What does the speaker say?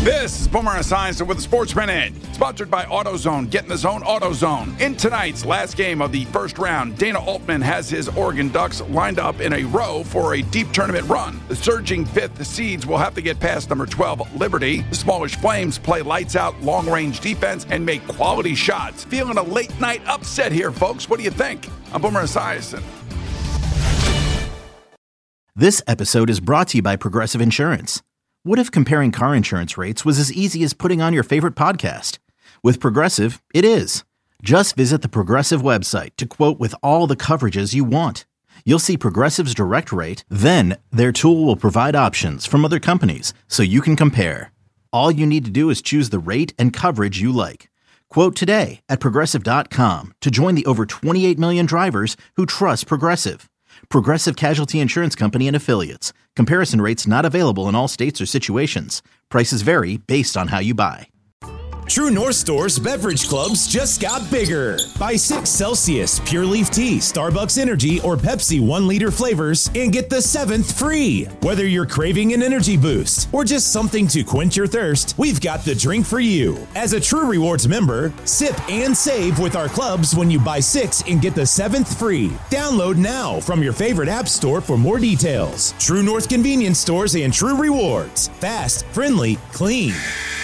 This is Boomer Esiason with the Sports Minute, sponsored by AutoZone. Get in the zone, AutoZone. In tonight's last game of the first round, Dana Altman has his Oregon Ducks lined up in a row for a deep tournament run. The surging fifth seeds will have to get past number 12, Liberty. The smallish Flames play lights-out, long-range defense and make quality shots. Feeling a late-night upset here, folks. What do you think? I'm Boomer Esiason. This episode is brought to you by Progressive Insurance. What if comparing car insurance rates was as easy as putting on your favorite podcast? With Progressive, it is. Just visit the Progressive website to quote with all the coverages you want. You'll see Progressive's direct rate, then their tool will provide options from other companies so you can compare. All you need to do is choose the rate and coverage you like. Quote today at Progressive.com to join the over 28 million drivers who trust Progressive. Progressive Casualty Insurance Company and Affiliates. Comparison rates not available in all states or situations. Prices vary based on how you buy. True North Store's beverage clubs just got bigger. Buy 6 Celsius, Pure Leaf Tea, Starbucks Energy, or Pepsi 1-liter flavors and get the 7th free. Whether you're craving an energy boost or just something to quench your thirst, we've got the drink for you. As a True Rewards member, sip and save with our clubs when you buy 6 and get the 7th free. Download now from your favorite app store for more details. True North Convenience Stores and True Rewards. Fast, friendly, clean.